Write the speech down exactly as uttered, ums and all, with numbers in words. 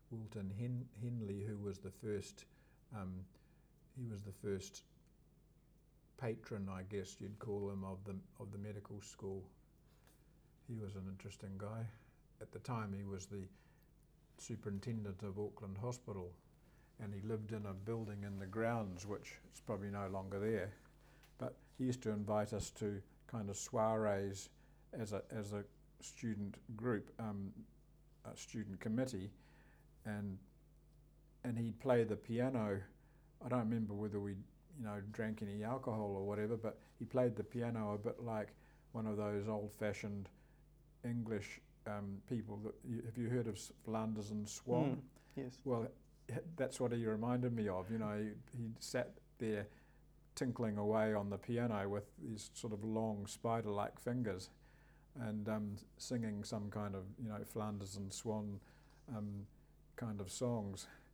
Wilton Hen- Henley, who was the first, um, he was the first patron, I guess you'd call him, of the of the medical school. He was an interesting guy. At the time, he was the superintendent of Auckland Hospital, and he lived in a building in the grounds, which is probably no longer there. But he used to invite us to kind of soirees as a as a student group, um, a student committee, and and he'd play the piano. I don't remember whether we, you know, drank any alcohol or whatever, but he played the piano a bit like one of those old-fashioned English um, people. That you, have you heard of Flanders and Swan? Mm, yes. Well, that's what he reminded me of. You know, he, he sat there tinkling away on the piano with these sort of long spider-like fingers, and um, singing some kind of, you know, Flanders and Swan um, kind of songs.